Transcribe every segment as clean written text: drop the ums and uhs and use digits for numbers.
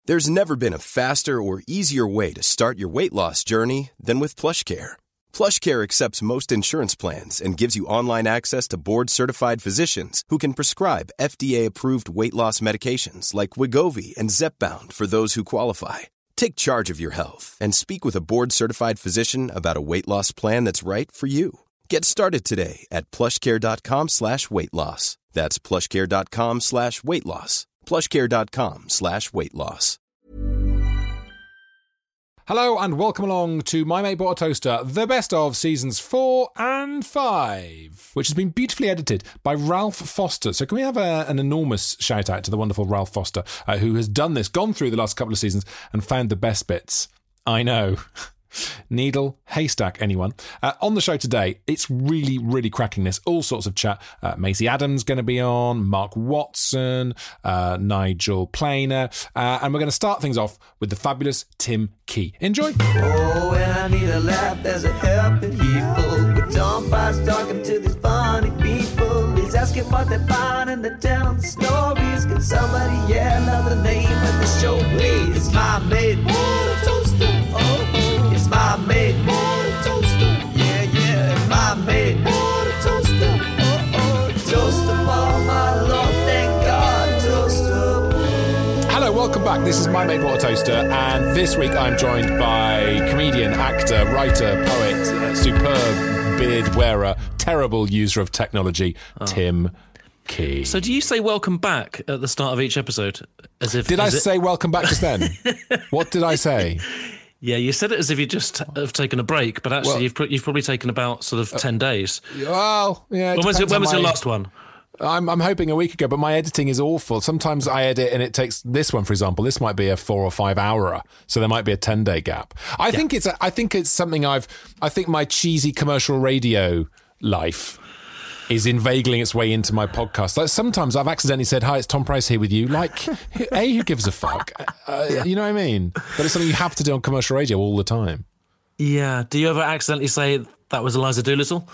There's never been a faster or easier way to start your weight loss journey than with PlushCare. PlushCare accepts most insurance plans and gives you online access to board-certified physicians who can prescribe FDA-approved weight loss medications like Wegovy and Zepbound for those who qualify. Take charge of your health and speak with a board-certified physician about a weight loss plan that's right for you. Get started today at plushcare.com/weight loss. That's plushcare.com/weight loss. plushcare.com/weight loss. Hello and welcome along to My Mate Bought a Toaster, the best of seasons 4 and 5, which has been beautifully edited by Ralph Foster. So can we have an enormous shout out to the wonderful Ralph Foster, who has done this, gone through the last couple of seasons and found the best bits. I know. Needle, haystack, anyone. On the show today, it's really, really cracking this. All sorts of chat. Maisie Adams going to be on, Mark Watson, Nigel Planer, and we're going to start things off with the fabulous Tim Key. Enjoy. Oh, when I need a laugh, there's a helping people. With Tom Price talking to these funny people. He's asking what they're finding, they're telling the stories. Can somebody yell out the name of the show, please? It's My Mate Bought a Toaster. Oh, it's My Mate Bought a Toaster. Yeah, yeah, My Mate Bought a Toaster. Oh, toaster for my Lord, thank God, toaster. Hello, welcome back. This is My Mate Bought a Toaster, and this week I'm joined by comedian, actor, writer, poet, superb beard wearer, terrible user of technology, Tim Key. So do you say welcome back at the start of each episode? As if Did I say welcome back just then? What did I say? Yeah, you said it as if you just have taken a break, but actually you've probably taken about sort of 10 days. Well, yeah. When was your last one? I'm hoping a week ago, but my editing is awful. Sometimes I edit and it takes this one, for example. This might be a 4 or 5 hourer, so there might be a 10-day gap. I think it's something I think my cheesy commercial radio life is inveigling its way into my podcast. Like sometimes I've accidentally said, "Hi, it's Tom Price here with you." Like, who gives a fuck? You know what I mean? But it's something you have to do on commercial radio all the time. Yeah. Do you ever accidentally say that was Eliza Doolittle?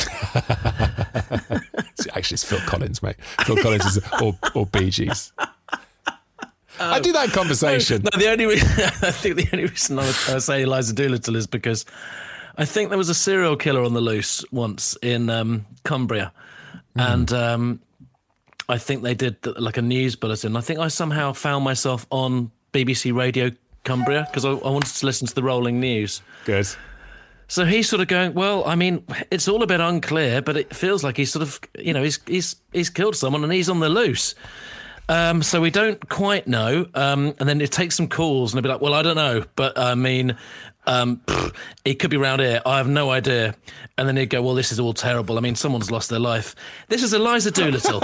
Actually, it's Phil Collins, mate. Phil Collins is or Bee Gees. I do that in conversation. No, I think the only reason I would say Eliza Doolittle is because I think there was a serial killer on the loose once in Cumbria, and I think they did like a news bulletin. I think I somehow found myself on BBC Radio Cumbria because I wanted to listen to the rolling news. Good. So he's sort of going, well, I mean, it's all a bit unclear, but it feels like he's sort of, he's killed someone and he's on the loose. So we don't quite know. And then it takes some calls and they'll be like, well, I don't know, but I mean, it could be around here. I have no idea. And then he'd go, well, this is all terrible. I mean, someone's lost their life. This is Eliza Doolittle.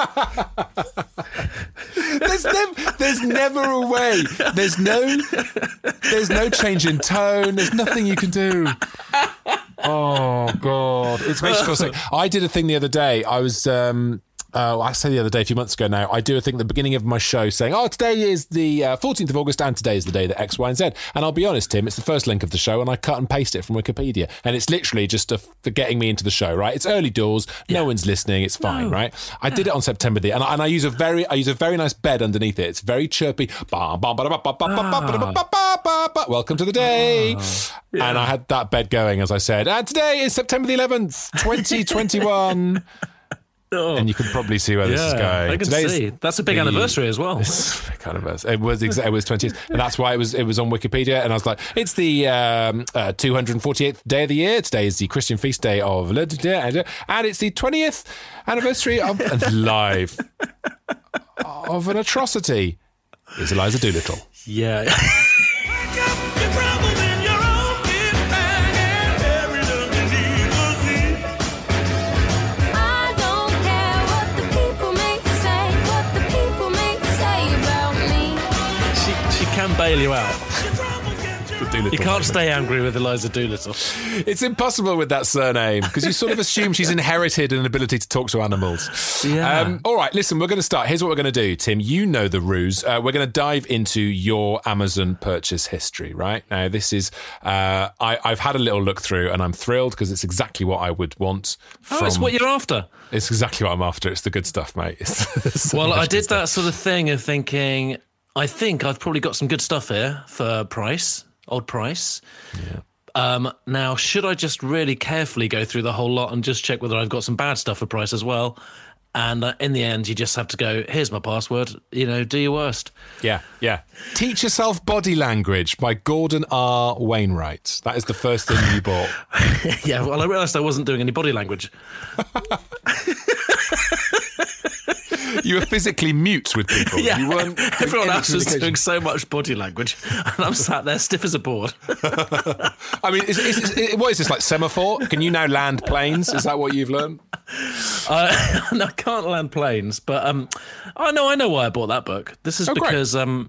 There's never a way. There's no change in tone. There's nothing you can do. Oh, God. It makes you feel sick. I did a thing the other day. I was... I say the other day, a few months ago now, I do a thing at the beginning of my show saying, today is the 14th of August and today is the day that X, Y and Z. And I'll be honest, Tim, it's the first link of the show and I cut and paste it from Wikipedia. And it's literally just for getting me into the show, right? It's early doors. Yeah. No one's listening. It's fine, right? I did it on September the, and I use a very nice bed underneath it. It's very chirpy. Welcome to the day. Yeah. And I had that bed going, as I said. And today is September the 11th, 2021. Oh. And you can probably see where this is going. I can see. That's a big anniversary as well. It's a big anniversary. It was 20th, and that's why it was on Wikipedia. And I was like, it's the 248th day of the year. Today is the Christian feast day of, and it's the 20th anniversary of live of an atrocity. It's Eliza Doolittle. Yeah. Can bail you out. You can't stay angry with Eliza Doolittle. It's impossible with that surname because you sort of assume she's inherited an ability to talk to animals. Yeah. All right, listen, we're going to start. Here's what we're going to do, Tim. You know the ruse. We're going to dive into your Amazon purchase history, right? Now, this is... I've had a little look through and I'm thrilled because it's exactly what I would want. It's what you're after. It's exactly what I'm after. It's the good stuff, mate. Well, I did that sort of thing of thinking... I think I've probably got some good stuff here for old Price. Yeah. Now, should I just really carefully go through the whole lot and just check whether I've got some bad stuff for Price as well? And in the end, you just have to go, here's my password, do your worst. Yeah. Teach Yourself Body Language by Gordon R. Wainwright. That is the first thing you bought. Yeah, well, I realised I wasn't doing any body language. You were physically mute with people. Yeah, you weren't. Everyone else was doing so much body language, and I'm sat there stiff as a board. I mean, what is this, like semaphore? Can you now land planes? Is that what you've learned? No, I can't land planes, but I know why I bought that book. This is because I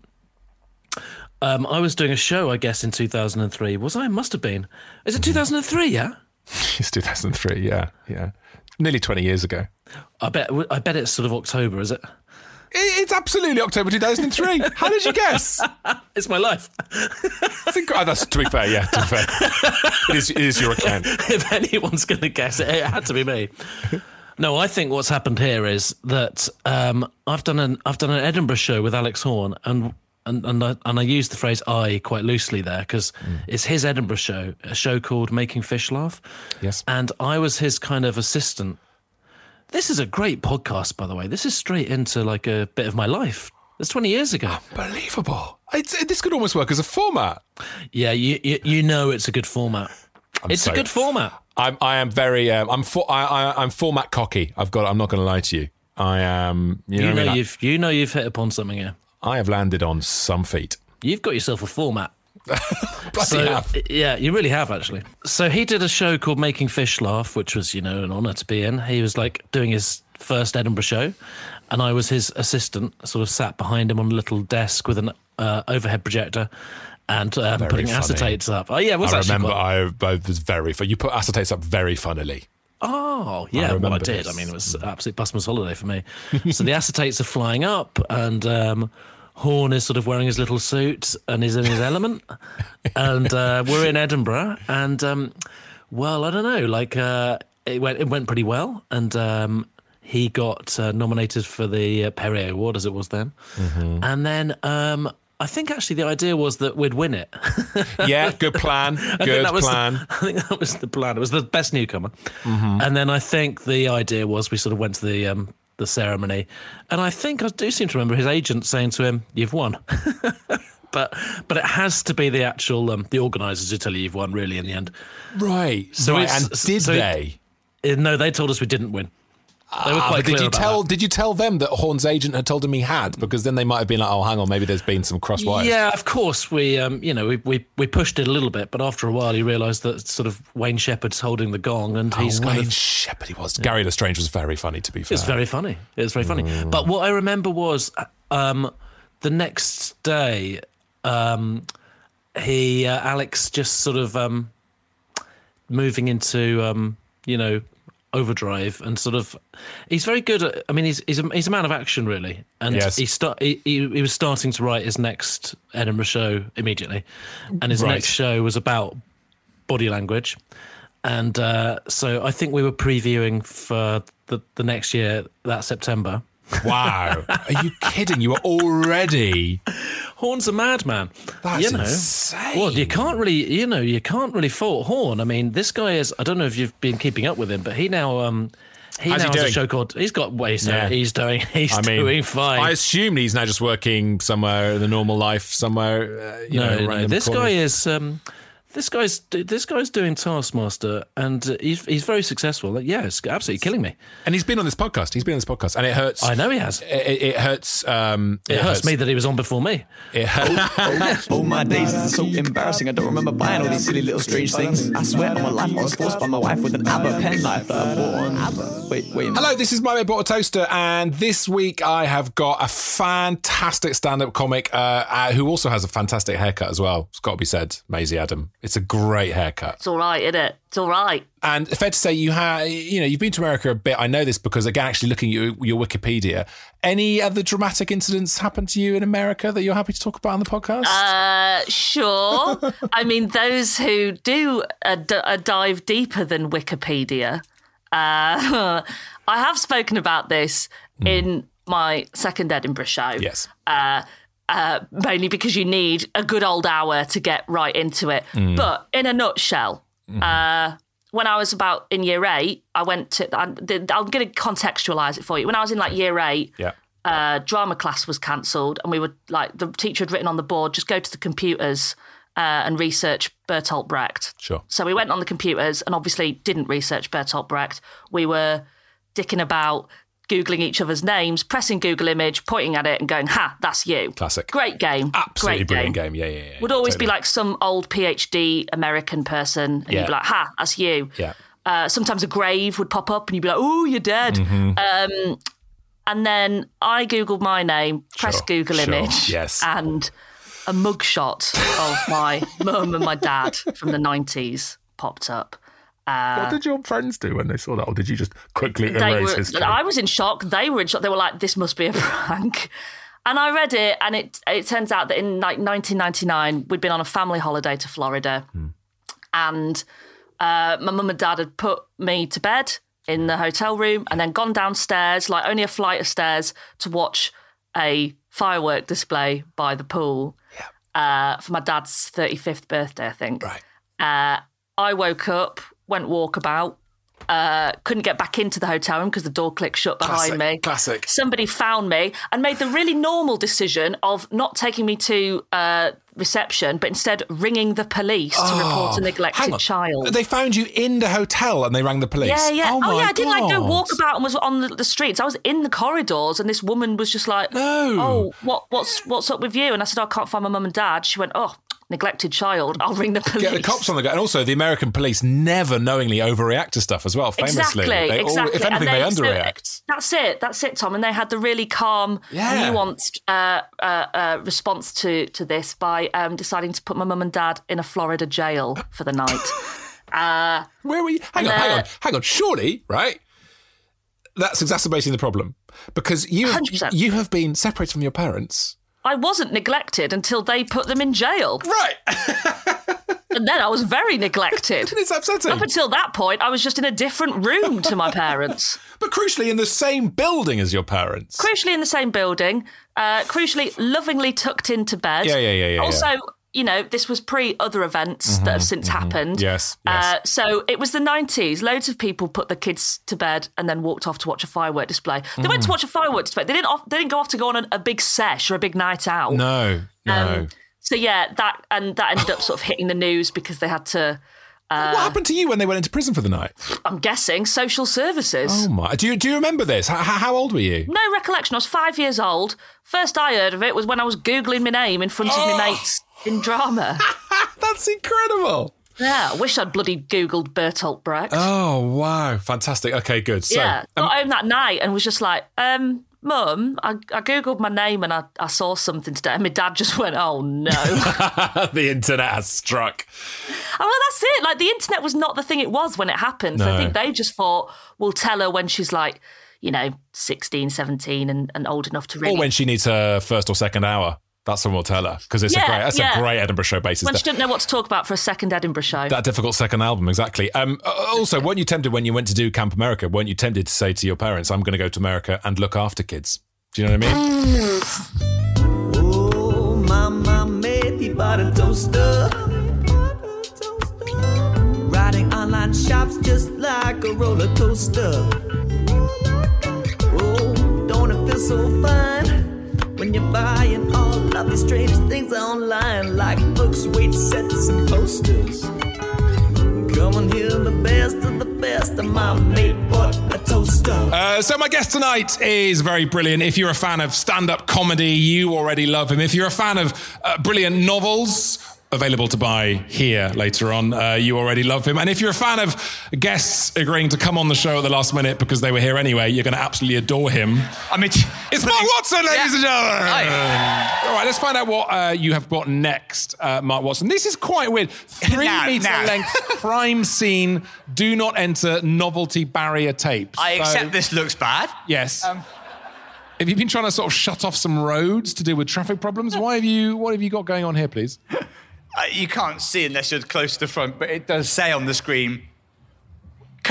was doing a show, I guess, in 2003. Was I? Must have been. Is it 2003? Yeah. It's 2003. Yeah. Nearly 20 years ago. I bet it's sort of October, is it? It's absolutely October 2003. How did you guess? It's my life. I think that's, to be fair, yeah, to be fair. It is your account. If anyone's going to guess it, it had to be me. No, I think what's happened here is that I've done an Edinburgh show with Alex Horne, and I use the phrase "I" quite loosely there because it's his Edinburgh show, a show called Making Fish Laugh. Yes, and I was his kind of assistant. This is a great podcast, by the way. This is straight into like a bit of my life. That's 20 years ago. Unbelievable. This could almost work as a format. Yeah, you know it's a good format. It's a good format. I am very. I'm format cocky. I'm not going to lie to you. I am. You've hit upon something here. I have landed on some feet. You've got yourself a format. Have. Yeah, you really have, actually. So he did a show called Making Fish Laugh, which was, an honour to be in. He was like doing his first Edinburgh show, and I was his assistant, sort of sat behind him on a little desk with an overhead projector and putting acetates up. Oh, yeah, I remember I was very fun. You put acetates up very funnily. Oh, yeah, I did. I mean, it was absolute busman's holiday for me. So the acetates are flying up, and Horne is sort of wearing his little suit and he's in his element. And we're in Edinburgh, and well, I don't know, like it went pretty well, and he got nominated for the Perrier Award, as it was then. Mm-hmm. And then I think actually the idea was that we'd win it. Yeah, good plan. Good plan. I think that was the plan. It was the best newcomer. Mm-hmm. And then I think the idea was we sort of went to the ceremony, and I think I do seem to remember his agent saying to him, "You've won." But it has to be the actual the organisers who tell you you've won, really, in the end. Right. So did they? No, they told us we didn't win. They were quite clear about that. Did you tell them that Horne's agent had told him he had? Because then they might have been like, "Oh, hang on, maybe there's been some cross wires." Yeah, of course. We pushed it a little bit, but after a while, he realised that sort of Wayne Shepherd's holding the gong, and he's Wayne Shepherd. He was. Yeah. Gary Lestrange was very funny, to be fair. It's very funny. It's very funny. But what I remember was the next day, Alex just sort of moving into overdrive, and sort of he's very good at, I mean, he's a man of action, really, and yes. he was starting to write his next Edinburgh show immediately, and his next show was about body language, and so I think we were previewing for the next year, that September. Wow. Are you kidding? You were already... Horne's a madman. That's insane. Well, you can't really fault Horne. I mean, this guy is, I don't know if you've been keeping up with him, but he now has a show called, he's got ways there. He's doing fine. I assume he's now just working somewhere in the normal life, somewhere, this guy is... This guy's doing Taskmaster, and he's very successful. It's absolutely killing me. And he's been on this podcast. And it hurts. I know he has. It hurts. It hurts me that he was on before me. It hurts. Oh, my days, this is so embarrassing. I don't remember buying all these silly little strange things. I swear on my life, I was forced by my wife with an ABBA penknife that I bought on ABBA. Wait. Hello, this is My Mate Bought a Toaster, and this week I have got a fantastic stand-up comic who also has a fantastic haircut as well. It's got to be said, Maisie Adam. It's a great haircut. It's all right, isn't it? It's all right. And fair to say, you've been to America a bit. I know this because, again, actually looking at your Wikipedia, any other dramatic incidents happen to you in America that you're happy to talk about on the podcast? Sure. I mean, those who do a dive deeper than Wikipedia, I have spoken about this in my second Edinburgh show. Yes. mainly because you need a good old hour to get right into it. But in a nutshell, when I was about in year 8, I went to, I'm going to contextualise it for you. When I was in like year 8, drama class was cancelled, and we were like, the teacher had written on the board, just go to the computers and research Bertolt Brecht. Sure. So we went on the computers and obviously didn't research Bertolt Brecht. We were dicking about, Googling each other's names, pressing Google image, pointing at it and going, ha, that's you. Classic. Great game. Absolutely Great brilliant game. Yeah. Would always be like some old PhD American person, and you'd be like, ha, that's you. Yeah. Sometimes a grave would pop up and you'd be like, oh, you're dead. And then I Googled my name, pressed Google image, and a mugshot of my mum and my dad from the 90s popped up. What did your friends do when they saw that? Or did you just quickly erase history? I was in shock. They were in shock. They were like, this must be a prank. And I read it, and it turns out that in like 1999, we'd been on a family holiday to Florida. And my mum and dad had put me to bed in the hotel room and then gone downstairs, like only a flight of stairs, to watch a firework display by the pool for my dad's 35th birthday, I think. Right. I woke up, went walkabout, couldn't get back into the hotel room because the door clicked shut behind me. Classic. Somebody found me and made the really normal decision of not taking me to reception, but instead ringing the police to report a neglected child. They found you in the hotel and they rang the police? Yeah. Oh, my I didn't like go God. walkabout and was on the streets. I was in the corridors, and this woman was just like, No. Oh, what's up with you? And I said, I can't find my mum and dad. She went, oh, neglected child. I'll ring the police. Get the cops on the go. And also, the American police never knowingly overreact to stuff as well, famously. Exactly. If anything, they underreact. That's it, Tom. And they had the really calm, nuanced response to this by deciding to put my mum and dad in a Florida jail for the night. Where were you? Hang on. Surely, right? That's exacerbating the problem. Because you 100%. You have been separated from your parents. I wasn't neglected until they put them in jail. Right. And then I was very neglected. It's upsetting. Up until that point, I was just in a different room to my parents. But crucially, in the same building as your parents. Crucially in the same building. Crucially, lovingly tucked into bed. Yeah. Also, you know, this was pre-other events that have since happened. Yes. So it was the 90s. Loads of people put their kids to bed and then walked off to watch a firework display. They went to watch a firework display. They didn't go off to go on a big sesh or a big night out. No. So yeah, that ended up sort of hitting the news because they had to. What happened to you when they went into prison for the night? I'm guessing social services. Oh my! Do you remember this? How old were you? No recollection. I was 5 years old. First I heard of it was when I was Googling my name in front of my mates in drama. That's incredible. Yeah, I wish I'd bloody Googled Bertolt Brecht. Oh wow! Fantastic. Okay, good. So, got home that night and was just like, Mum, I Googled my name and I saw something today. And my dad just went, oh no. The internet has struck. Oh, well, that's it. Like, the internet was not the thing it was when it happened. So I think they just thought, we'll tell her when she's like, 16, 17 and old enough to really... Or when she needs her first or second hour. That's when we'll tell her. Because it's a great Edinburgh show basis. When she didn't know what to talk about for a second Edinburgh show. That difficult second album, exactly. Also, weren't you tempted when you went to do Camp America, weren't you tempted to say to your parents, I'm going to go to America and look after kids? Do you know what I mean? Oh, mama made me buy a toaster. Riding online shops just like a roller coaster. Oh, don't it feel so fine when you're buying all of these strange things online, like books, weight sets, and posters. Come and hear the best of the best of my mate bought a toaster. So my guest tonight is very brilliant. If you're a fan of stand-up comedy, you already love him. If you're a fan of brilliant novels, available to buy here later on, you already love him. And if you're a fan of guests agreeing to come on the show at the last minute because they were here anyway, you're going to absolutely adore him. I mean, it's Mark Watson, ladies and gentlemen. Hi. All right, let's find out what you have got next, Mark Watson. This is quite weird. 3-metre length crime scene, do not enter novelty barrier tapes. I accept this looks bad. Yes. Have you been trying to sort of shut off some roads to deal with traffic problems? What have you got going on here, please? You can't see unless you're close to the front, but it does say on the screen,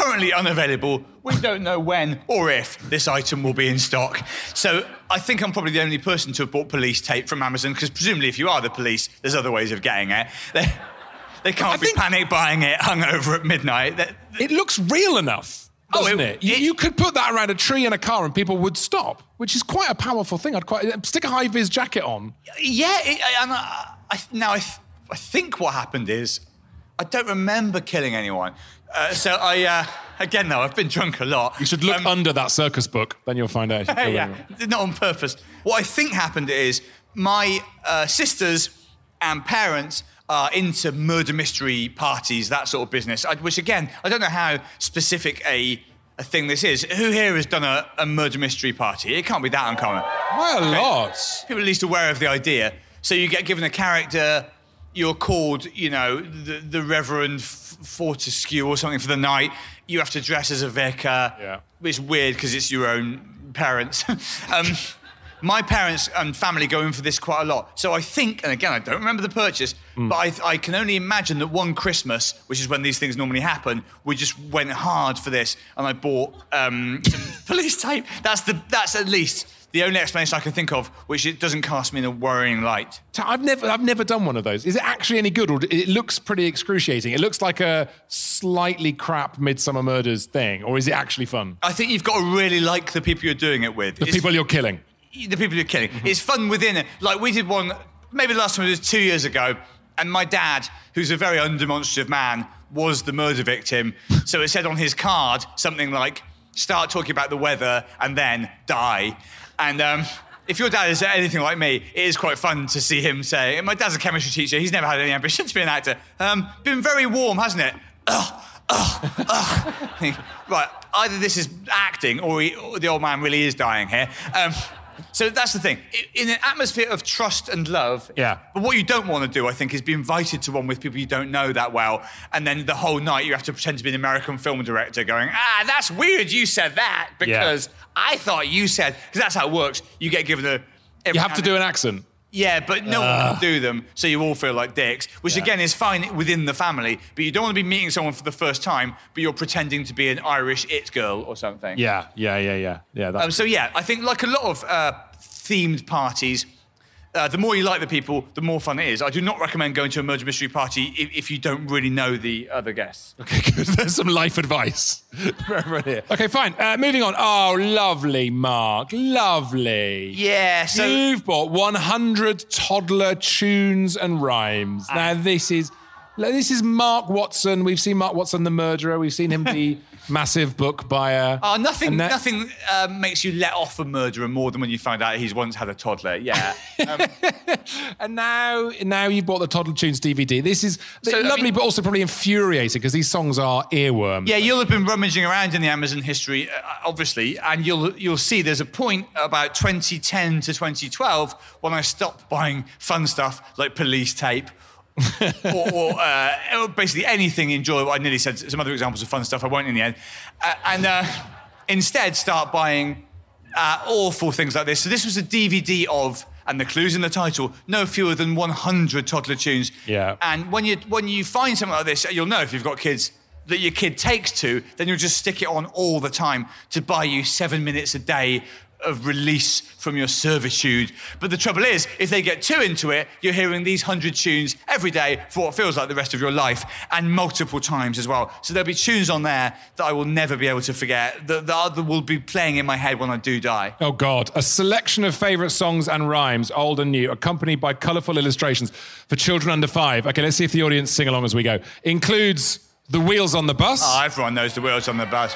currently unavailable. We don't know when or if this item will be in stock. So I think I'm probably the only person to have bought police tape from Amazon, because presumably if you are the police, there's other ways of getting it. They can't be panic buying it hungover at midnight. It looks real enough, doesn't it? You could put that around a tree in a car and people would stop, which is quite a powerful thing. I'd quite stick a high-vis jacket on. Yeah, I think what happened is I don't remember killing anyone. So again, though, I've been drunk a lot. You should look under that circus book, then you'll find out. Yeah, not on purpose. What I think happened is my sisters and parents are into murder mystery parties, that sort of business, which, again, I don't know how specific a thing this is. Who here has done a murder mystery party? It can't be that uncommon. Quite a lot. People are at least aware of the idea. So you get given a character, you're called, the Reverend Fortescue or something for the night. You have to dress as a vicar. Yeah. It's weird because it's your own parents. My parents and family go in for this quite a lot. So I think, and again, I don't remember the purchase, but I can only imagine that one Christmas, which is when these things normally happen, we just went hard for this, and I bought some police tape. That's at least the only explanation I can think of, which it doesn't cast me in a worrying light. I've never done one of those. Is it actually any good, or it looks pretty excruciating? It looks like a slightly crap Midsummer Murders thing, or is it actually fun? I think you've got to really like the people you're doing it with. The people you're killing. The people you're killing. Mm-hmm. It's fun within it. Like, we did one, maybe the last time it was 2 years ago, and my dad, who's a very undemonstrative man, was the murder victim. So it said on his card something like, start talking about the weather and then die. And if your dad is anything like me, it is quite fun to see him say, my dad's a chemistry teacher, he's never had any ambition to be an actor. Been very warm, hasn't it? Right, either this is acting or the old man really is dying here. So that's the thing. In an atmosphere of trust and love, yeah. But what you don't want to do, I think, is be invited to one with people you don't know that well, and then the whole night you have to pretend to be an American film director going, that's weird you said that, because I thought you said, because that's how it works. You get given you have to do an accent. Yeah, but no one can do them, so you all feel like dicks, which again is fine within the family, but you don't want to be meeting someone for the first time, but you're pretending to be an Irish it girl or something. Yeah. So I think like a lot of themed parties, the more you like the people, the more fun it is. I do not recommend going to a murder mystery party if you don't really know the other guests. Okay, good. There's some life advice. Okay, fine. Moving on. Oh, lovely, Mark. Lovely. Yeah, so... You've bought 100 toddler tunes and rhymes. Now, this is Mark Watson. We've seen Mark Watson, the murderer. We've seen him be massive book buyer. Oh, nothing makes you let off a murderer more than when you find out he's once had a toddler. Yeah. And now you've bought the Toddler Tunes DVD. This is lovely, but also probably infuriating because these songs are earworms. Yeah, you'll have been rummaging around in the Amazon history, obviously, and you'll see there's a point about 2010 to 2012 when I stopped buying fun stuff like police tape. or basically anything enjoyable. I nearly said some other examples of fun stuff I won't in the end. And instead start buying awful things like this. So this was a DVD of, and the clue's in the title, no fewer than 100 toddler tunes. Yeah. And when you find something like this, you'll know if you've got kids that your kid takes to, then you'll just stick it on all the time to buy you 7 minutes a day of release from your servitude. But the trouble is, if they get too into it, you're hearing these 100 tunes every day for what feels like the rest of your life, and multiple times as well. So there'll be tunes on there that I will never be able to forget, that will be playing in my head when I do die. Oh, God. A selection of favourite songs and rhymes, old and new, accompanied by colourful illustrations for children under 5. Okay, let's see if the audience sing along as we go. Includes The Wheels on the Bus. Oh, everyone knows The Wheels on the Bus.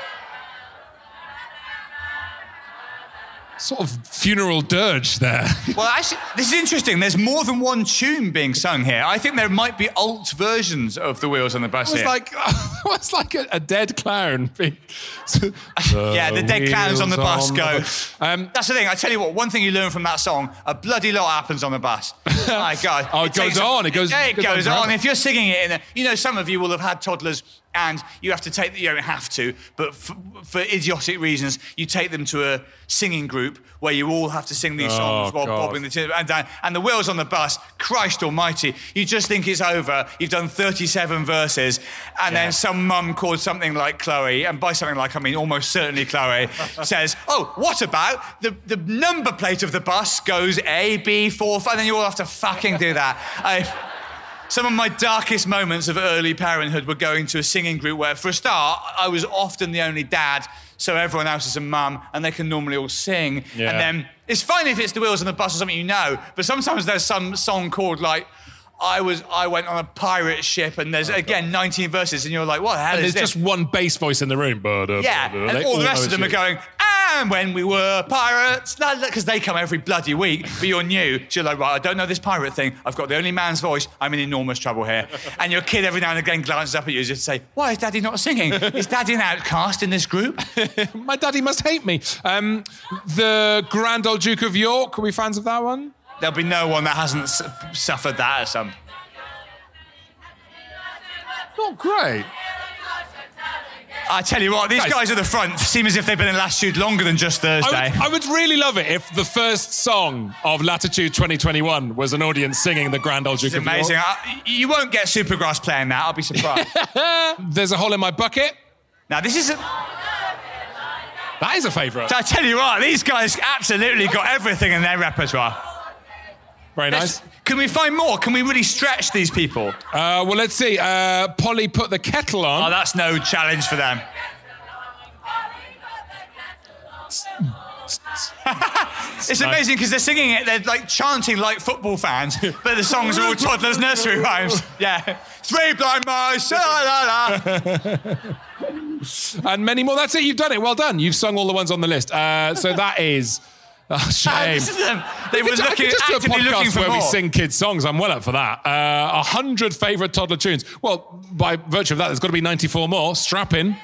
Sort of funeral dirge there. Well, actually, this is interesting. There's more than one tune being sung here. I think there might be alt versions of The Wheels on the Bus here. It's like a dead clown. Yeah, the dead clowns on the bus go. That's the thing. I tell you what, one thing you learn from that song, a bloody lot happens on the bus. My God. Oh, it goes on. It goes on. If you're singing it, some of you will have had toddlers and you have to take, you don't have to, but for idiotic reasons, you take them to a singing group where you all have to sing these songs while bobbing the tin and the wheels on the bus, Christ almighty, you just think it's over, you've done 37 verses, and then some mum called something like Chloe, and by something like, I mean almost certainly Chloe, says, oh, what about the number plate of the bus goes A, B, 4, 5, and then you all have to fucking do that. Some of my darkest moments of early parenthood were going to a singing group where, for a start, I was often the only dad, so everyone else is a mum, and they can normally all sing. Yeah. And then it's fine if it's the wheels on the bus or something you know, but sometimes there's some song called, like, I went on a pirate ship, and there's, 19 verses, and you're like, what the hell is this? There's just one bass voice in the room. Yeah, and all the rest of them are going, and when we were pirates, because they come every bloody week, but you're new, so you're like, right, I don't know this pirate thing, I've got the only man's voice, I'm in enormous trouble here. And your kid every now and again glances up at you and just say, why is Daddy not singing? Is Daddy an outcast in this group? My daddy must hate me. The Grand Old Duke of York, are we fans of that one? There'll be no one that hasn't suffered that at some... Not great. I tell you what, these guys at the front seem as if they've been in Latitude longer than just Thursday. I would really love it if the first song of Latitude 2021 was an audience singing the Grand Old Duke of York. Amazing. You won't get Supergrass playing that, I'll be surprised. There's a Hole in My Bucket. Now, this is That is a favourite. So I tell you what, these guys absolutely got everything in their repertoire. Very nice. Can we find more? Can we really stretch these people? Well, let's see. Polly Put the Kettle On. Oh, that's no challenge for them. It's amazing because they're singing it, they're like chanting like football fans, but the songs are all toddlers' nursery rhymes. Yeah. Three blind mice, la la la. And many more. That's it, you've done it. Well done. You've sung all the ones on the list. So that is... Oh, shame. They were I could just do a podcast where we sing kids' songs. I'm well up for that. 100 favourite toddler tunes. Well, by virtue of that, there's got to be 94 more. Strap in.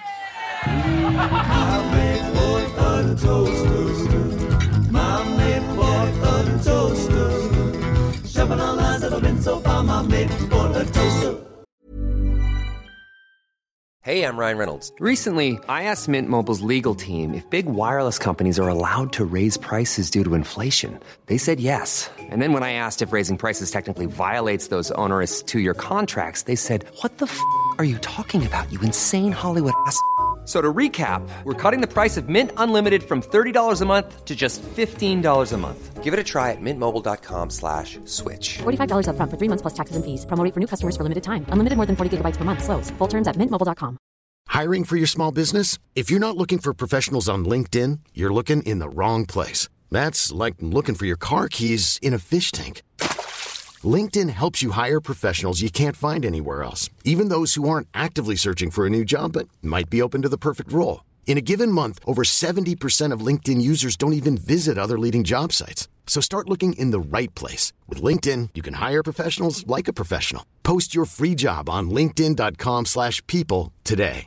Hey, I'm Ryan Reynolds. Recently, I asked Mint Mobile's legal team if big wireless companies are allowed to raise prices due to inflation. They said yes. And then when I asked if raising prices technically violates those onerous two-year contracts, they said, what the f*** are you talking about, you insane Hollywood ass f- So to recap, we're cutting the price of Mint Unlimited from $30 a month to just $15 a month. Give it a try at mintmobile.com/switch. $45 up front for 3 months plus taxes and fees. Promo rate for new customers for limited time. Unlimited more than 40 gigabytes per month. Slows full terms at mintmobile.com. Hiring for your small business? If you're not looking for professionals on LinkedIn, you're looking in the wrong place. That's like looking for your car keys in a fish tank. LinkedIn helps you hire professionals you can't find anywhere else, even those who aren't actively searching for a new job but might be open to the perfect role. In a given month, over 70% of LinkedIn users don't even visit other leading job sites. So start looking in the right place. With LinkedIn, you can hire professionals like a professional. Post your free job on linkedin.com/people today.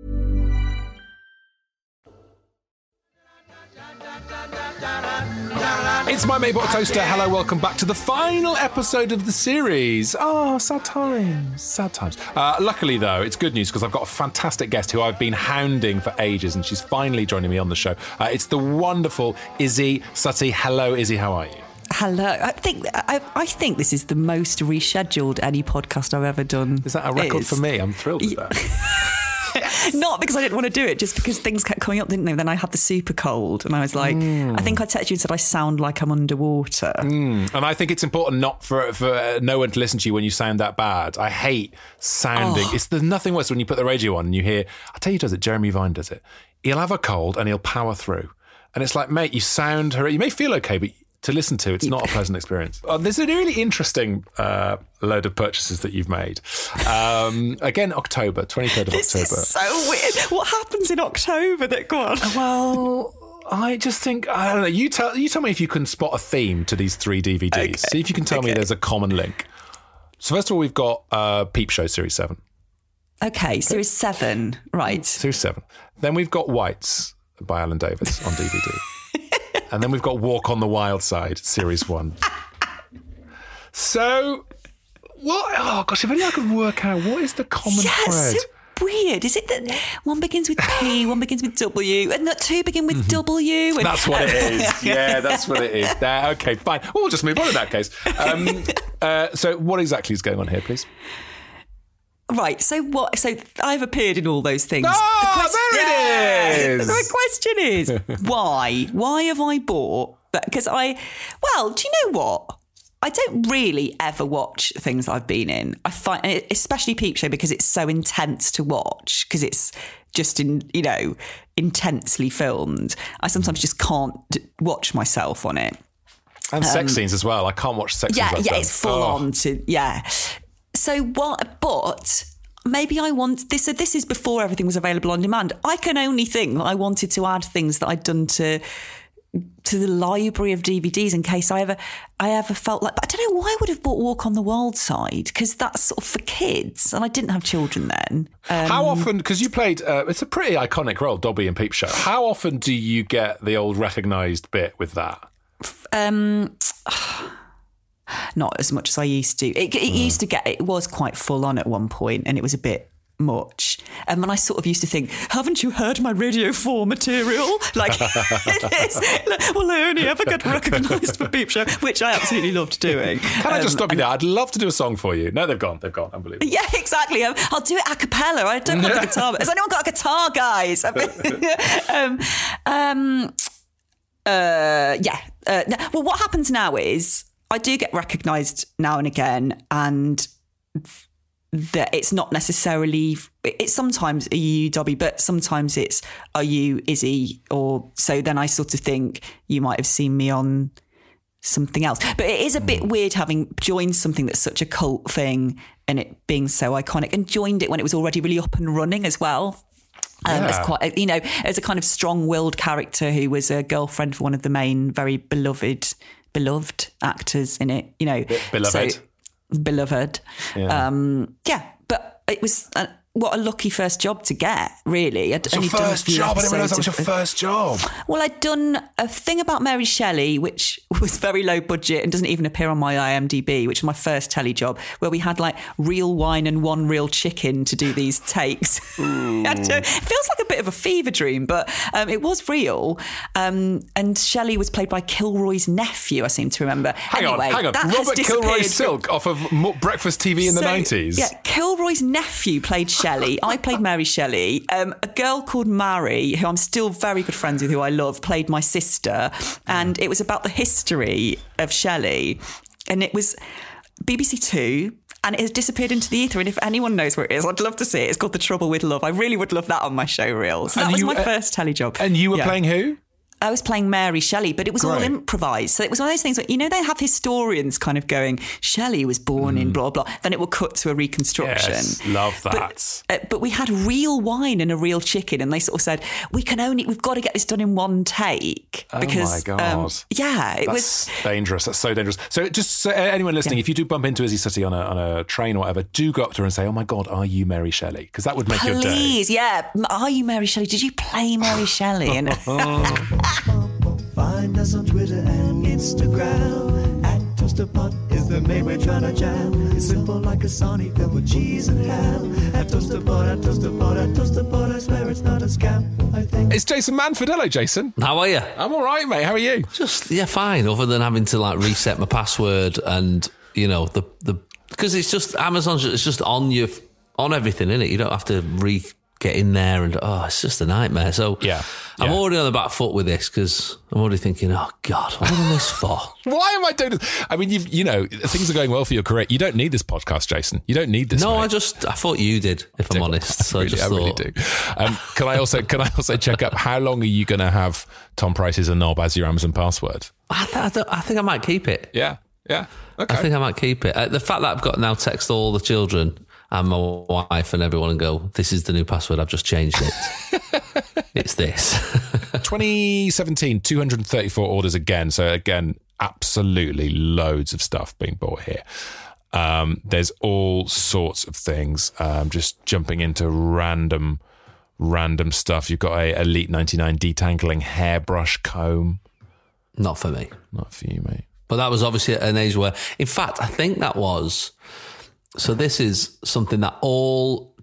It's my mate Butter Toaster. Hello, welcome back to the final episode of the series. Oh, sad times, sad times. Luckily, though, it's good news because I've got a fantastic guest who I've been hounding for ages, and she's finally joining me on the show. It's the wonderful Izzy Suttie. Hello, Izzy. How are you? Hello. I think this is the most rescheduled any podcast I've ever done. Is that a record for me? I'm thrilled with that. Not because I didn't want to do it, just because things kept coming up, didn't they? Then I had the super cold, and I was like, I think I texted you and said I sound like I'm underwater. And I think it's important not for no one to listen to you when you sound that bad. I hate sounding. There's nothing worse when you put the radio on and you hear, I'll tell you who does it, Jeremy Vine does it. He'll have a cold and he'll power through. And it's like, mate, you sound horrific. You may feel okay, but to listen to, it's not a pleasant experience. There's a really interesting load of purchases that you've made. Again, October, 23rd of this October. This is so weird. What happens in October that, go on? Well, I just think, I don't know, you tell me if you can spot a theme to these 3 DVDs. Okay. See if you can tell me there's a common link. So first of all, we've got Peep Show Series 7. Okay, Series 7, right. Series 7. Then we've got Whites by Alan Davis on DVD. And then we've got Walk on the Wild Side, Series 1. So, what? Oh, gosh, if only I could work out what is the common thread. weird. Is it that one begins with P, one begins with W, and that two begin with W? And, that's what it is. Yeah, that's what it is. There. Okay, fine. Well, we'll just move on in that case. So what exactly is going on here, please? Right, so I've appeared in all those things. There it is! The question is, why? Why have I bought that? Because do you know what? I don't really ever watch things I've been in. I find, especially Peep Show, because it's so intense to watch, because it's just intensely filmed. I sometimes just can't watch myself on it. And sex scenes as well. I can't watch sex scenes. Yeah, it's full on to, yeah. So what? But maybe I want this. So this is before everything was available on demand. I can only think that I wanted to add things that I'd done to the library of DVDs in case I ever felt like. But I don't know why I would have bought Walk on the Wild Side, because that's sort of for kids, and I didn't have children then. How often? Because you played, it's a pretty iconic role, Dobby in Peep Show. How often do you get the old recognised bit with that? Not as much as I used to. It was quite full on at one point, and it was a bit much. And when I sort of used to think, haven't you heard my Radio 4 material? Like, well, I only ever get recognised for Peep Show, which I absolutely loved doing. Can I just stop you there? I'd love to do a song for you. No, they've gone. Unbelievable. Yeah, exactly. I'll do it a cappella. I don't have a guitar. Has anyone got a guitar, guys? Well, what happens now is I do get recognised now and again, and that it's not necessarily, it's sometimes are you Dobby, but sometimes it's are you Izzy, or so then I sort of think you might have seen me on something else. But it is a bit weird having joined something that's such a cult thing and it being so iconic, and joined it when it was already really up and running as well. As quite, as a kind of strong-willed character who was a girlfriend for one of the main very beloved actors in it, beloved. Yeah. But it was what a lucky first job to get, really. It's your first job. I didn't realise that was your first job. Well, I'd done a thing about Mary Shelley, which was very low budget and doesn't even appear on my IMDb, which was my first telly job, where we had like real wine and one real chicken to do these takes. It feels like a bit of a fever dream, but it was real. And Shelley was played by Kilroy's nephew, I seem to remember. Hang on. Robert Kilroy Silk off of Breakfast TV in the 90s. Yeah, Kilroy's nephew played Shelley. I played Mary Shelley. A girl called Mary, who I'm still very good friends with, who I love, played my sister. And it was about the history of Shelley. And it was BBC Two. And it has disappeared into the ether. And if anyone knows where it is, I'd love to see it. It's called The Trouble with Love. I really would love that on my show reel. So that was my first telly job. And you were playing who? I was playing Mary Shelley, but it was all improvised. So it was one of those things where, they have historians kind of going, Shelley was born in blah, blah. Then it will cut to a reconstruction. Yes, love that. But we had real wine and a real chicken, and they sort of said, we've got to get this done in one take. Because, oh my God. It was dangerous. That's so dangerous. So just so anyone listening, if you do bump into Izzy Suttie on a train or whatever, do go up to her and say, oh my God, are you Mary Shelley? Because that would make your day. Please, yeah. Are you Mary Shelley? Did you play Mary Shelley? And find us on Twitter and Instagram. @ToasterPod is the name we're trying to jam. It's simple like a Sonic filled with cheese and ham. @ToasterPod, @ToasterPod, @ToasterPod. I swear it's not a scam. I think it's Jason Manford. Hello, Jason. How are you? I'm all right, mate. How are you? Fine. Other than having to reset my password and the because it's just Amazon. It's just on everything, isn't it? You don't have to get in there and it's just a nightmare. So I'm already on the back foot with this because I'm already thinking, oh God, what am I doing this for? Why am I doing this? I mean, things are going well for your career. You don't need this podcast, Jason. You don't need this. No, mate. I thought you did, if I'm honest. So I really do. Can I also check up how long are you going to have Tom Price's a knob as your Amazon password? I think I might keep it. Yeah. Okay. I think I might keep it. The fact that I've got to now text all the children and my wife and everyone and go, this is the new password, I've just changed it. It's this. 2017, 234 orders again. So again, absolutely loads of stuff being bought here. There's all sorts of things. Just jumping into random stuff. You've got a Elite 99 detangling hairbrush comb. Not for me. Not for you, mate. But that was obviously at an age where, in fact, I think that was... So this is something that all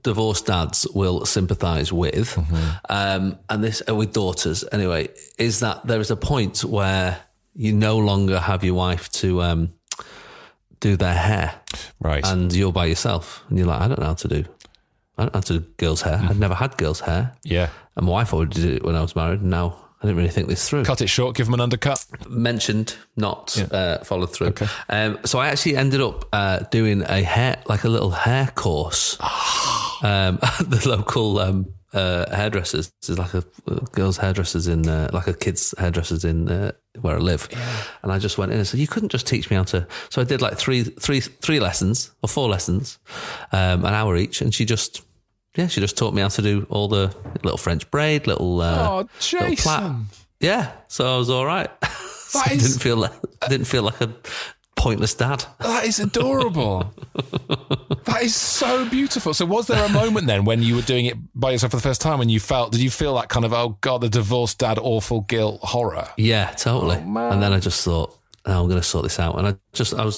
divorced dads will sympathise with, and this with daughters anyway, is that there is a point where you no longer have your wife to do their hair, right? And you're by yourself, and you're like, I don't know how to do girls' hair. I'd never had girls' hair. Yeah, and my wife already did it when I was married. And now I didn't really think this through. Cut it short, give them an undercut. Mentioned, not followed through. Okay. So I actually ended up doing a little hair course at the local hairdressers. There's like a girls' hairdressers in, like a kids' hairdressers in where I live. Yeah. And I just went in and said, you couldn't just teach me how to. So I did like three lessons or 4 lessons, an hour each, and she just taught me how to do all the little French braid, little Jason. Little plait. Yeah, so I was all right. So I didn't feel like a pointless dad. That is adorable. That is so beautiful. So was there a moment then when you were doing it by yourself for the first time when did you feel that kind of, oh God, the divorced dad, awful guilt, horror? Yeah, totally. Oh, man. And then I just thought, I'm going to sort this out. And it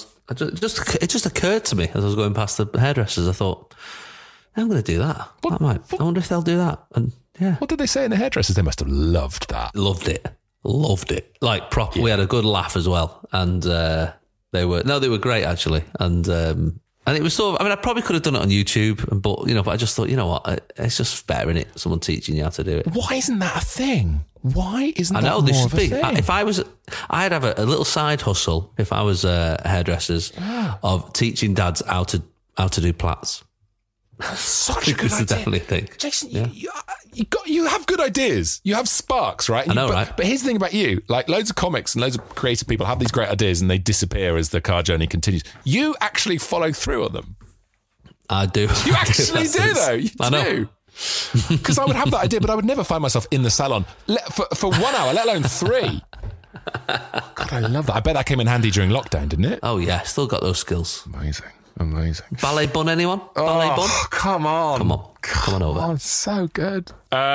just occurred to me as I was going past the hairdressers. I thought, I'm going to do that. I wonder if they'll do that. And yeah. What did they say in the hairdressers? They must have loved that. Loved it. Like proper. Yeah. We had a good laugh as well. And they were great actually. And it was sort of, I probably could have done it on YouTube, but I just thought, you know what, it's just better, isn't it? Someone teaching you how to do it. Why isn't that a thing? Why isn't that more this of a thing? If I'd have a little side hustle if I was hairdressers of teaching dads how to do plaits. Such a good idea. Definitely a thing. Jason, you have good ideas. You have sparks, right? I know, right? But here's the thing about you. Like loads of comics and loads of creative people have these great ideas and they disappear as the car journey continues. You actually follow through on them. I do. You actually do, though. You I know. Because I would have that idea, but I would never find myself in the salon for 1 hour, let alone 3. God, I love that. I bet that came in handy during lockdown, didn't it? Oh, yeah. Still got those skills. Amazing. Ballet bun, anyone? Ballet bun? Come on over. Oh, so good.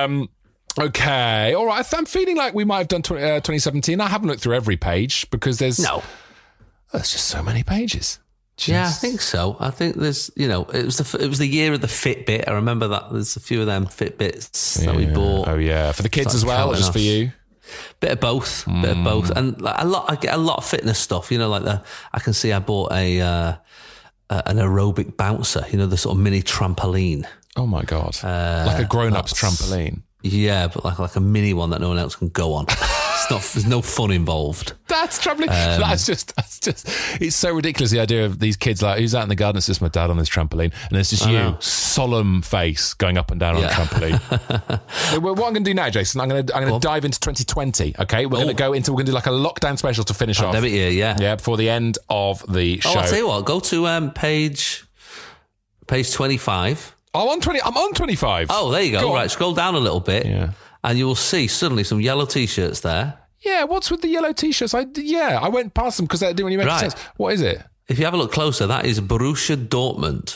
Okay. All right. I'm feeling like we might have done 2017. I haven't looked through every page because there's just so many pages. Yeah, I think so. I think there's, it was the year of the Fitbit. I remember that there's a few of them Fitbits that we bought. Oh yeah, for the kids as well, or just for you? Bit of both, and I get a lot of fitness stuff. I can see I bought an aerobic bouncer. The sort of mini trampoline. Oh my God, like a grown-up's trampoline. Yeah, but like a mini one that no one else can go on. There's no fun involved. That's trampoline. That's just. It's so ridiculous. The idea of these kids like, who's out in the garden? It's just my dad on his trampoline, and it's just you, solemn face, going up and down on the trampoline. What I'm going to do now, Jason, I'm going to dive into 2020. Okay, we're going to do like a lockdown special to finish off. Pandemic year, yeah, before the end of the show. I'll tell you what. Go to page 25. I'm on 25. Oh, there you go. Right, scroll down a little bit, and you will see suddenly some yellow t-shirts there. Yeah, what's with the yellow t-shirts? I went past them because I didn't really make sense. What is it? If you have a look closer, that is Borussia Dortmund,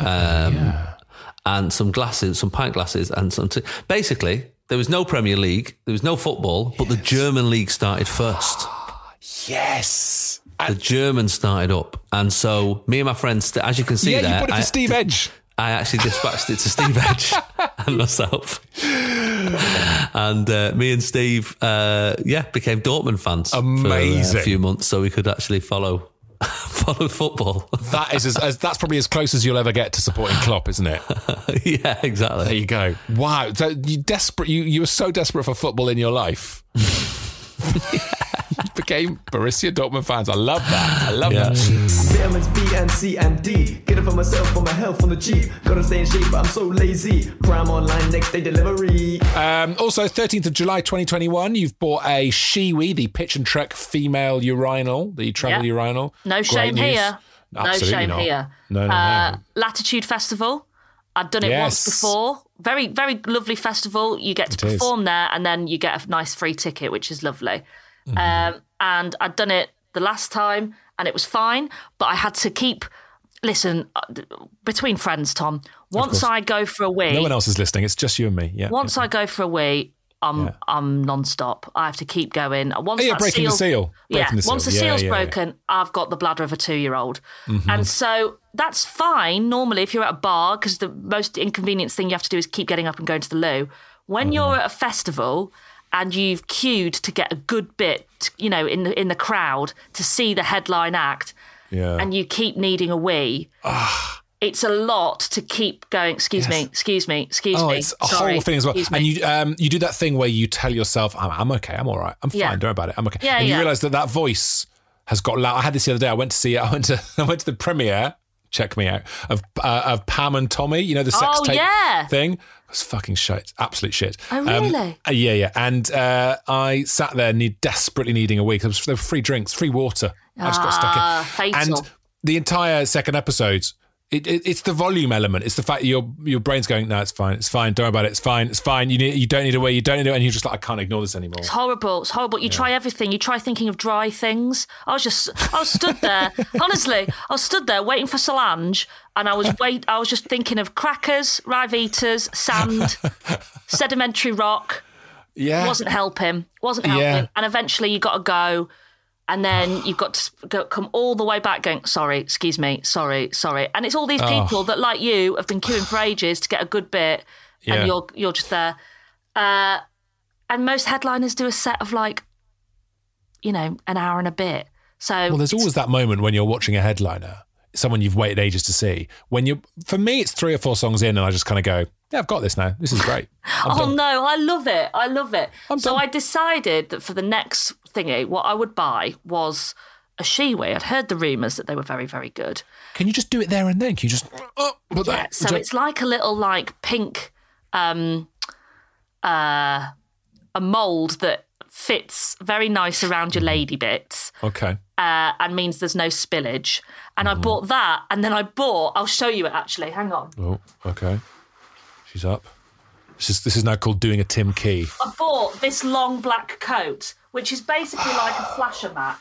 and some glasses, some pint glasses, and some. Basically, there was no Premier League, there was no football, but the German league started first. Yes. The Germans started up, and so me and my friends, as you can see there, you put it for Steve Edge. I actually dispatched it to Steve Edge and myself. And me and Steve, became Dortmund fans. Amazing. For a few months, so we could actually follow football. That is that's probably as close as you'll ever get to supporting Klopp, isn't it? Yeah, exactly. There you go. Wow. So you were so desperate for football in your life. You became Borussia Dortmund fans. I love that. that. Vitamins B and C and D. Get it for myself, for my health on the cheap. Gotta stay in shape, but I'm so lazy. Prime online, next day delivery. Also, 13th of July 2021, you've bought a Shiwi, the pitch and trek female urinal, the travel urinal. No shame here. Absolutely no shame here. No. Latitude Festival. I've done it once before. Very, very lovely festival. You get to perform there, and then you get a nice free ticket, which is lovely. Mm-hmm. And I'd done it the last time, and it was fine. But I had to keep. Listen, between friends, Tom. Once I go for a wee, no one else is listening. It's just you and me. Yeah. Once I go for a wee, I'm non-stop. I have to keep going. Once breaking the seal. Once the seal's broken, I've got the bladder of a 2-year-old. Mm-hmm. And so that's fine normally if you're at a bar, because the most inconvenient thing you have to do is keep getting up and going to the loo. When you're at a festival and you've queued to get a good bit, in the crowd to see the headline act, and you keep needing a wee, it's a lot to keep going, excuse me. It's a whole thing as well. And you do that thing where you tell yourself, I'm okay, I'm all right, I'm fine, don't worry about it, I'm okay. And you realise that voice has got loud. I had this the other day. I went to see it. I went to the premiere, check me out, of Pam and Tommy, the sex tape thing. It was fucking shit, absolute shit. Oh, really? Yeah. And I sat there desperately needing a week. There were free drinks, free water. I just got stuck in. Fatal. And the entire second episode, it's the volume element. It's the fact that your brain's going, no, it's fine, don't worry about it, it's fine. You don't need a way, you don't need it, and you're just like, I can't ignore this anymore. It's horrible. You try everything. You try thinking of dry things. I was stood there. Honestly, I was stood there waiting for Solange, and I was just thinking of crackers, Rivitas, sand, sedimentary rock. Yeah, wasn't helping. And eventually you got to go. And then you've got to come all the way back going, sorry, excuse me, sorry. And it's all these people that, like you, have been queuing for ages to get a good bit, and you're just there. And most headliners do a set of an hour and a bit. So there's always that moment when you're watching a headliner, someone you've waited ages to see. For me, it's 3 or 4 songs in, and I just kind of go, yeah, I've got this now. This is great. No, I love it. So I decided that for the next thingy, what I would buy was a Shewee. I'd heard the rumours that they were very, very good. Can you just do it there and then? Can you just put that? So it's like a little pink a mould that fits very nice around your lady bits. Okay. And means there's no spillage. And I bought that, and then I'll show you it actually. Hang on. Oh, okay. She's up. This is now called doing a Tim Key. I bought this long black coat, which is basically like a flasher Mac.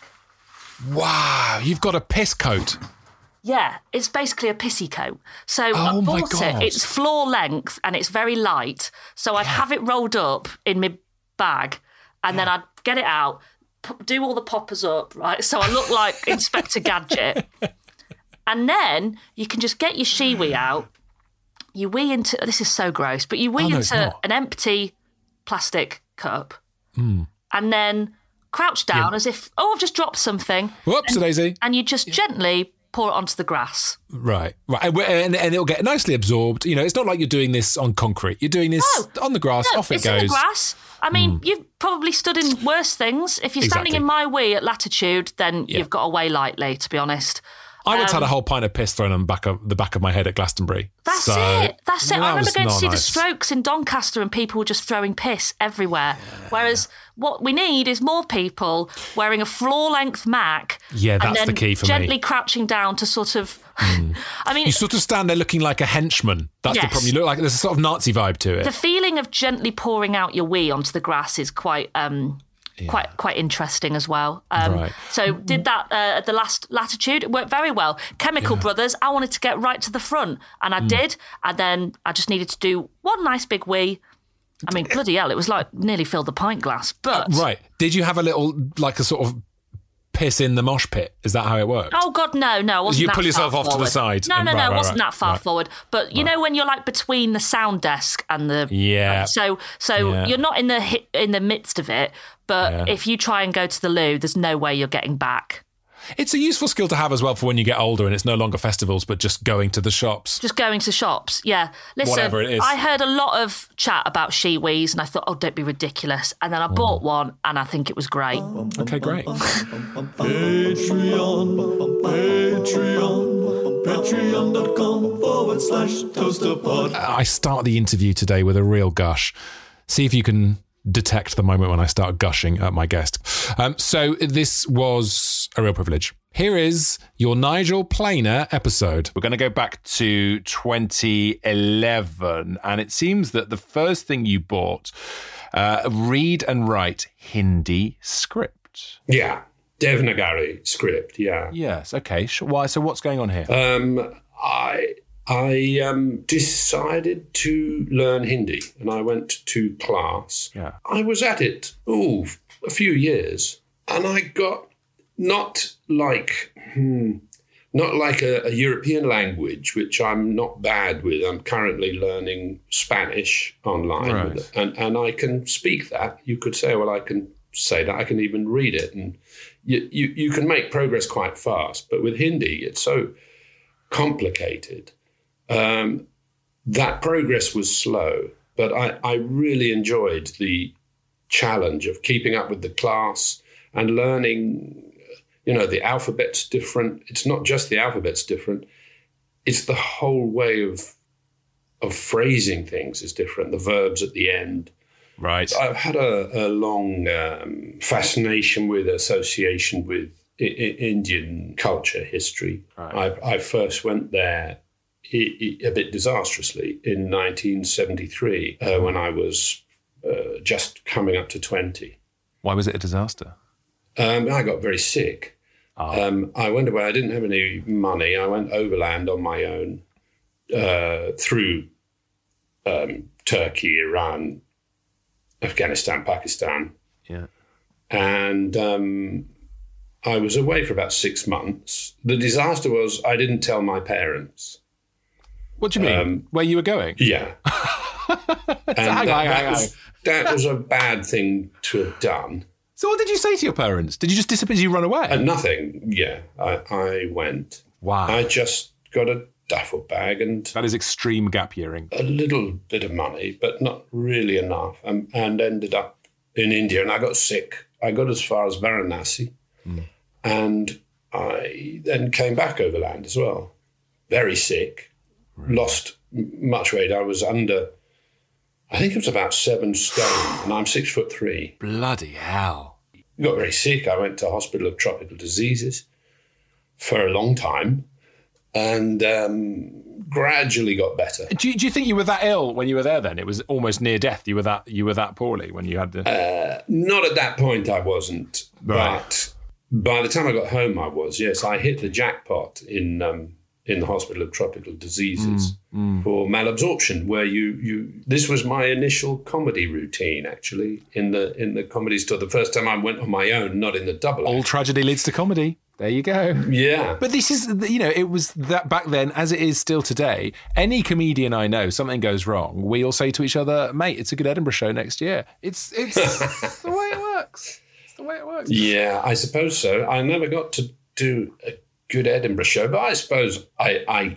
Wow, you've got a piss coat. Yeah, it's basically a pissy coat. So I bought it. It's floor length and it's very light. So I'd have it rolled up in my bag, and then I'd get it out, do all the poppers up, right? So I look like Inspector Gadget. And then you can just get your Shewee out. You wee into, this is so gross, but you wee into an empty plastic cup and then crouch down as if, I've just dropped something. Whoops, Daisy. And you just gently pour it onto the grass. Right. And it'll get nicely absorbed. It's not like you're doing this on concrete. You're doing this on the grass, off it goes. It's in the grass. I mean, you've probably stood in worse things. If you're standing in my wee at latitude, then you've got to weigh lightly, to be honest. I once had a whole pint of piss thrown on the back of my head at Glastonbury. That's it. I remember going to see the Strokes in Doncaster, and people were just throwing piss everywhere. Yeah. Whereas what we need is more people wearing a floor-length Mac. Yeah, that's the key for me. Gently crouching down to sort of... I mean, you sort of stand there looking like a henchman. That's the problem. You look like there's a sort of Nazi vibe to it. The feeling of gently pouring out your wee onto the grass is quite interesting as well. Right. So did that at the last latitude. It worked very well. Chemical Brothers, I wanted to get right to the front, and I did. And then I just needed to do one nice big wee. I mean, bloody hell, it was like nearly filled the pint glass. But right. Did you have a little, like a sort of piss in the mosh pit? Is that how it worked? Oh, God, no. I wasn't you that pull yourself off forward. to the side? No, it wasn't that far forward. But you know when you're like between the sound desk and the... Yeah. So you're not in the midst of it, but if you try and go to the loo, there's no way you're getting back. It's a useful skill to have as well for when you get older and it's no longer festivals, but just going to the shops. Yeah. Listen, whatever it is. I heard a lot of chat about Shewees and I thought, don't be ridiculous. And then I bought one and I think it was great. Okay, great. Patreon.com/toasterpod. I start the interview today with a real gush. See if you can detect the moment when I start gushing at my guest. So this was a real privilege. Here is your Nigel Planer episode. We're going to go back to 2011, and it seems that the first thing you bought, read and write Hindi script. Yeah, Devanagari script, yeah. Yes, okay. Why? So what's going on here? I decided to learn Hindi, and I went to class. Yeah. I was at it, a few years, and I got not like a European language, which I'm not bad with. I'm currently learning Spanish online, Right. and I can speak that. You could say, well, I can say that. I can even read it, and you can make progress quite fast. But with Hindi, it's so complicated. That progress was slow, but I really enjoyed the challenge of keeping up with the class and learning. The alphabet's different. It's not just the alphabet's different. It's the whole way of phrasing things is different. The verbs at the end. Right. I've had a long fascination with association with Indian culture, history. Right. I first went there a bit disastrously in 1973 when I was just coming up to 20. Why was it a disaster? I got very sick. I went away. I didn't have any money. I went overland on my own through Turkey, Iran, Afghanistan, Pakistan. Yeah. And I was away for about 6 months. The disaster was I didn't tell my parents. What do you mean? Where you were going? Yeah. Hang on. That was a bad thing to have done. So what did you say to your parents? Did you just disappear? Did you run away? Nothing. Yeah, I went. Wow. I just got a duffel bag and that is extreme gap yearing. A little bit of money, but not really enough, and ended up in India. And I got sick. I got as far as Varanasi, and I then came back overland as well. Very sick, lost much weight. I was under, I think it was about 7 stone, and I'm 6'3". Bloody hell. Got very sick. I went to Hospital of Tropical Diseases for a long time and gradually got better. Do you think you were that ill when you were there then? It was almost near death. You were that poorly when you had the... Not at that point I wasn't. Right. But by the time I got home I was, yes. I hit the jackpot in the Hospital of Tropical Diseases for malabsorption, where this was my initial comedy routine, actually, in the comedy store. The first time I went on my own, not in the double act. All tragedy leads to comedy. There you go. Yeah. But this is, it was that back then, as it is still today. Any comedian I know, something goes wrong, we all say to each other, mate, it's a good Edinburgh show next year. It's the way it works. It's the way it works. Yeah, I suppose so. I never got to do a good Edinburgh show, but I suppose I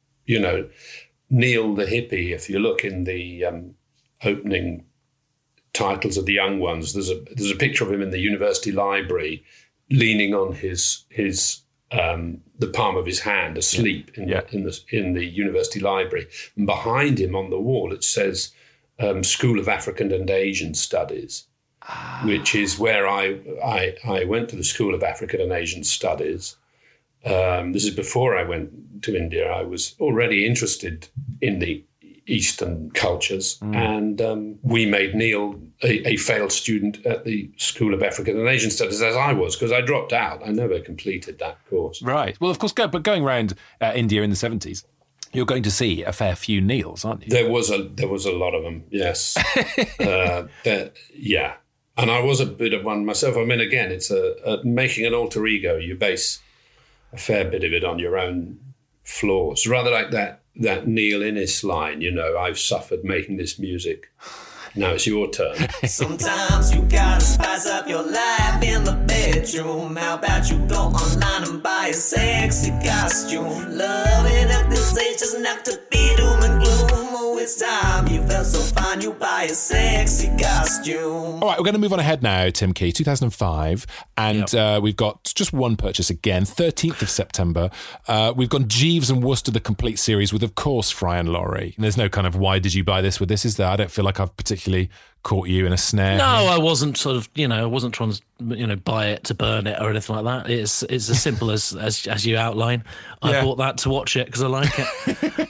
Neil the Hippie, if you look in the opening titles of The Young Ones, there's a picture of him in the university library leaning on his the palm of his hand, asleep in the university library. And behind him on the wall it says School of African and Asian Studies, which is where I went to the School of African and Asian Studies. This is before I went to India. I was already interested in the Eastern cultures, and we made Neil a failed student at the School of African and Asian Studies, as I was, because I dropped out. I never completed that course. Right. Well, of course, but going around India in the 70s, you're going to see a fair few Neils, aren't you? There was a lot of them, yes. Yeah. And I was a bit of one myself. I mean, again, it's making an alter ego. You base a fair bit of it on your own flaws. Rather like that Neil Innes line, I've suffered making this music. Now it's your turn. Sometimes you gotta spice up your life in the bedroom. How about you go online and buy a sexy costume? Loving at this age doesn't have to be doom and gloom. Oh, it's time you felt so fine, you buy a sexy costume. All right, we're going to move on ahead now, Tim Key, 2005. And we've got just one purchase again, 13th of September. We've got Jeeves and Wooster, the complete series with, of course, Fry and Laurie. And there's no kind of, why did you buy this with this, is there? I don't feel like I've particularly caught you in a snare. No, I wasn't I wasn't trying to, buy it to burn it or anything like that. It's as simple as you outline. I bought that to watch it because I like it.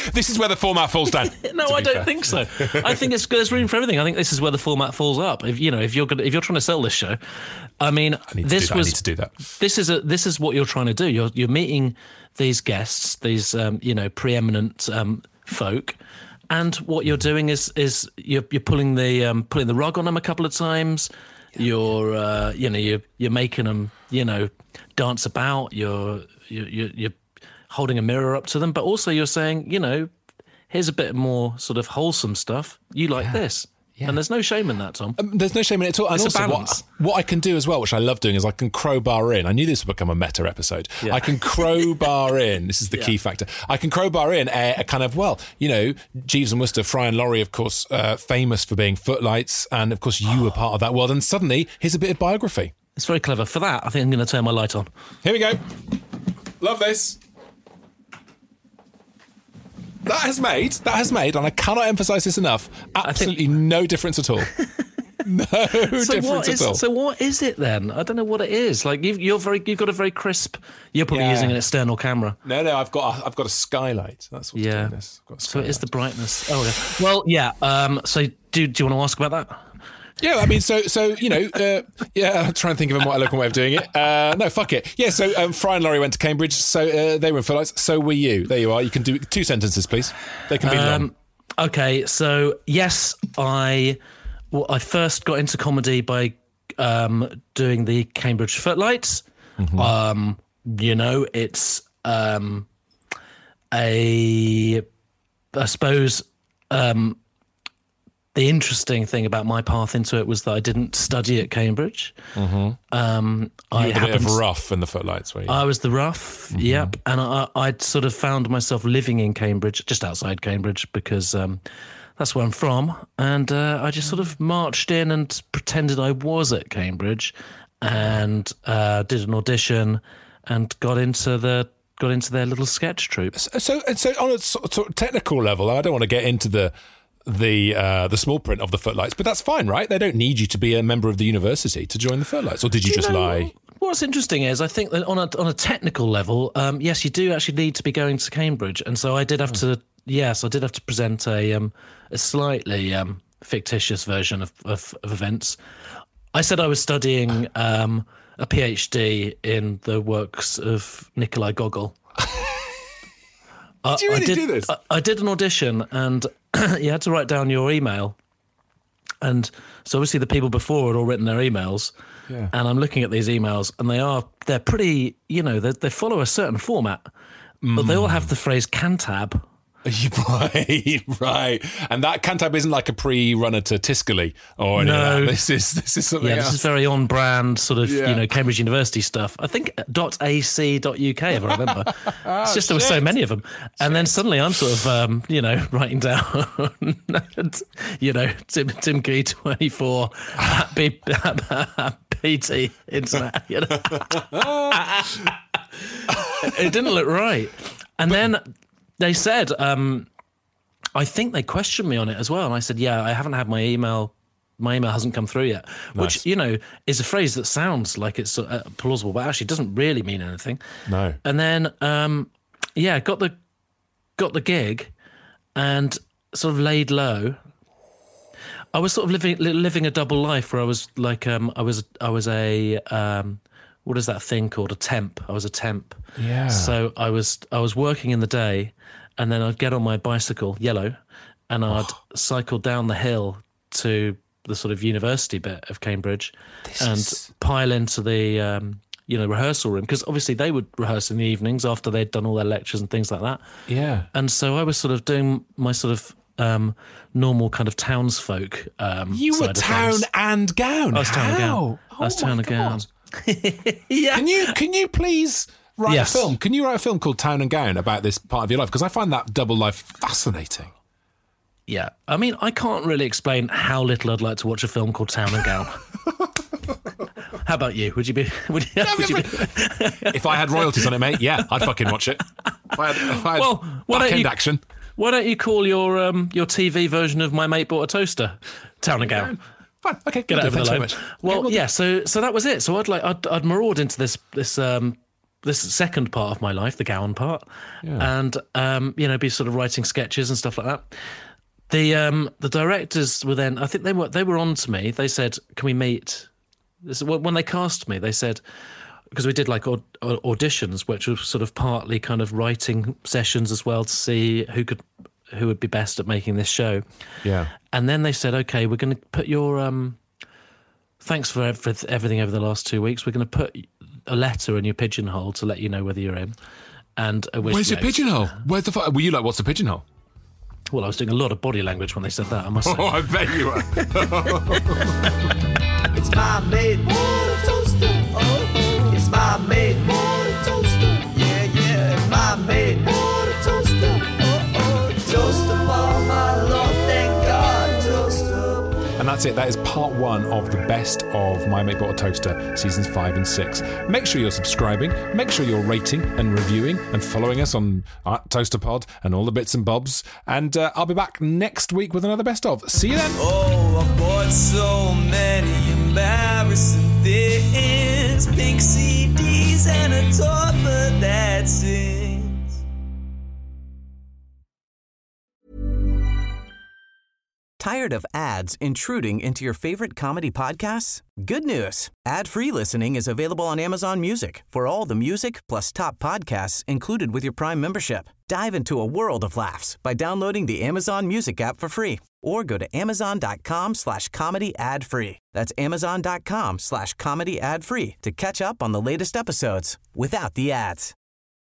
This is where the format falls down. No, I don't think so. I think there's room for everything. I think this is where the format falls up. If you're trying to sell this show, I mean, I need to do that. This is what you're trying to do. You're meeting these guests, these preeminent folk, and what you're doing is you're pulling the rug on them a couple of times. You're making them dance about. You're holding a mirror up to them, but also you're saying, here's a bit more sort of wholesome stuff. You like this. Yeah. And there's no shame in that, Tom. There's no shame in it at all. And it's also what I can do as well, which I love doing, is I can crowbar in. I knew this would become a meta episode. Yeah. I can crowbar in. This is the key factor. I can crowbar in a kind of, Jeeves and Wooster, Fry and Laurie, of course, famous for being footlights. And of course, you were part of that world. And suddenly, here's a bit of biography. It's very clever. For that, I think I'm going to turn my light on. Here we go. Love this. That has made, and I cannot emphasise this enough, absolutely no difference at all. No difference at all. So what is it then? I don't know what it is. Like you've got a very crisp. You're probably using an external camera. No, I've got a skylight. That's what's doing this. So it is the brightness. Oh, okay. Well, yeah. So do you want to ask about that? Yeah, I mean, I'm trying to think of a more eloquent way of doing it. No, fuck it. Yeah, so Fry and Laurie went to Cambridge, so they were in footlights, so were you. There you are. You can do 2 sentences, please. They can be long. Okay, so yes, I first got into comedy by doing the Cambridge Footlights. Mm-hmm. It's I suppose the interesting thing about my path into it was that I didn't study at Cambridge. Mm-hmm. You were a bit of rough in the Footlights, were you? I was the rough, yep. And I'd sort of found myself living in Cambridge, just outside Cambridge, because that's where I'm from. And I just sort of marched in and pretended I was at Cambridge and did an audition and got into their little sketch troupe. So on a sort of technical level, I don't want to get into the small print of the Footlights, but that's fine, right? They don't need you to be a member of the university to join the Footlights, or did you just lie? What's interesting is I think that on a technical level, yes, you do actually need to be going to Cambridge, and so I did have to. Yes, I did have to present a slightly fictitious version of events. I said I was studying a PhD in the works of Nikolai Gogol. Did you really do this? I did an audition, and you had to write down your email. And so obviously the people before had all written their emails. Yeah. And I'm looking at these emails, and they're pretty, they follow a certain format. But they all have the phrase Cantab. Right. And that Cantab isn't like a pre-runner to Tiscali or anything like that. This is something else. This is very on-brand sort of, Cambridge University stuff. I think .ac.uk, if I remember. It's just there were so many of them. And then suddenly I'm sort of, writing down, Tim Key 24 at PT Internet. It didn't look right. And then they said, I think they questioned me on it as well. And I said, I haven't had my email. My email hasn't come through yet, which, is a phrase that sounds like it's plausible, but actually doesn't really mean anything. No. And then, got the gig and sort of laid low. I was sort of living a double life where I was like, I was a, what is that thing called? A temp. I was a temp. Yeah. So I was working in the day, and then I'd get on my bicycle, yellow, and I'd cycle down the hill to the sort of university bit of Cambridge pile into the rehearsal room, because obviously they would rehearse in the evenings after they'd done all their lectures and things like that. Yeah. And so I was sort of doing my sort of normal kind of townsfolk. You were town and gown. I was town and gown. I was town and gown. Yeah. Can you please write a film? Can you write a film called Town and Gown about this part of your life? Because I find that double life fascinating. Yeah. I mean, I can't really explain how little I'd like to watch a film called Town and Gown. How about you? Would you be? If I had royalties on it, mate, I'd fucking watch it. If I had back-end action. Why don't you call your TV version of My Mate Bought a Toaster Town and Gown? Fine. Okay. Get over the line. Well, so that was it. So I'd maraud into this this second part of my life, the Gowan part, and be sort of writing sketches and stuff like that. The directors were then, I think they were on to me. They said, "Can we meet?" When they cast me, they said, because we did like auditions, which was sort of partly kind of writing sessions as well to see who would be best at making this show. Yeah. And then they said, "Okay, we're going to put your thanks for everything over the last 2 weeks. We're going to put a letter in your pigeonhole to let you know whether you're in." And where's your pigeonhole? Where's the? Were you like, what's the pigeonhole? Well, I was doing a lot of body language when they said that, I must say. Oh, I bet you were. It's my made water toaster. Oh, it's my made water toaster. Yeah, yeah, my made water toaster. Oh, toaster for my Lord, thank God, toaster. And that's it. That is part 1 of the best of My Mate Bought a Toaster, seasons 5 and 6. Make sure you're subscribing. Make sure you're rating and reviewing and following us on Toaster Pod and all the bits and bobs. And I'll be back next week with another best of. See you then. Oh, I bought so many embarrassing things. Pink CDs and a toddler that sings. Tired of ads intruding into your favorite comedy podcasts? Good news. Ad-free listening is available on Amazon Music for all the music plus top podcasts included with your Prime membership. Dive into a world of laughs by downloading the Amazon Music app for free or go to amazon.com/comedy ad-free. That's amazon.com/comedy ad-free to catch up on the latest episodes without the ads.